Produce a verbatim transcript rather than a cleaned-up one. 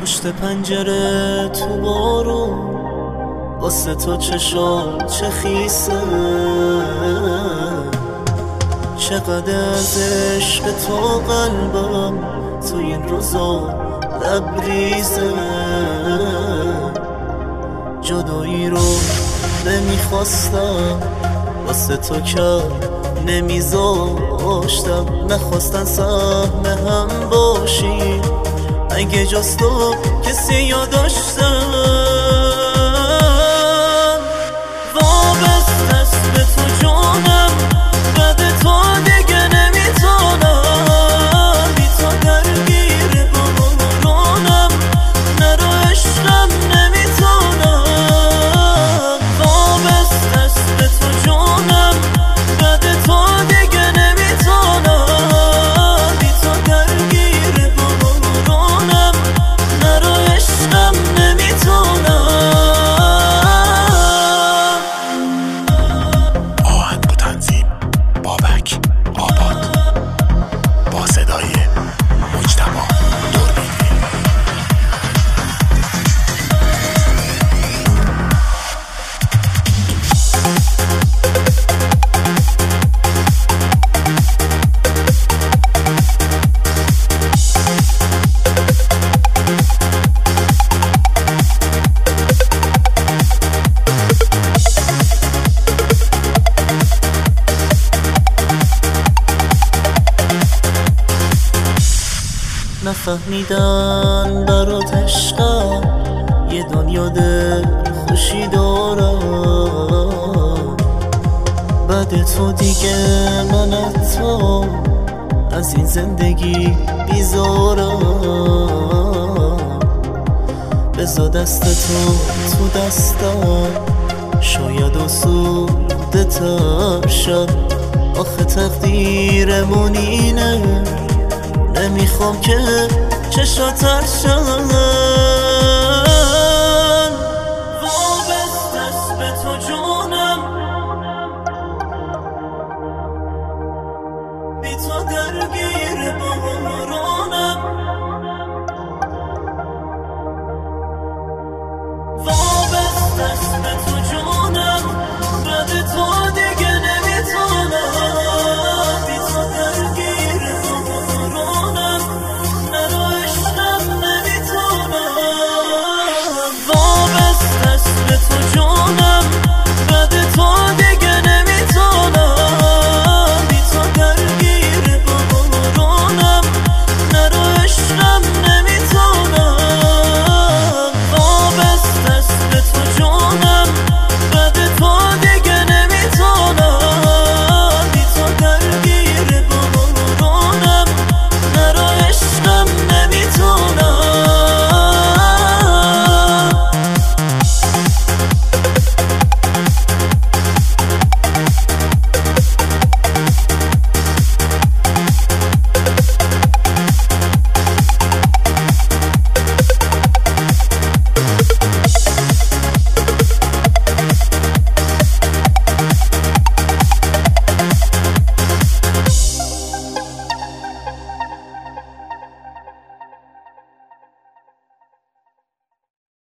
پشت پنجره تو بارون واسه تو چشام چه خیسه، چقدر از عشق تو قلبم تو این روزا لبریزه. جدایی رو نمیخواستم واسه تو کرد نمیذاشتم، نخواستن سهم هم باشی اگه جز تو کسی یاداشتم. وابسته است به تو جانم، بعد تو دیگه نمیتونم، بی تو درگیر بارانم، نرو عشقم نمیتونم. وابسته است به تو جانم، بعد تو دیگه نمیتونم، بی تو درگیر بارانم، نرو عشقم نمیتونم. نفهمیدن برات عشقم یه دنیا دل خوشی دارم، بعد تو دیگه من تو از این زندگی بیزارم. بذار دست تو تو دستم، شاید آسوده تر شد، آخه تقدیرمون اینه، نمیخوام که چشات ترشن. وابسته است به تو جانم، بی تو درگیر بارانم،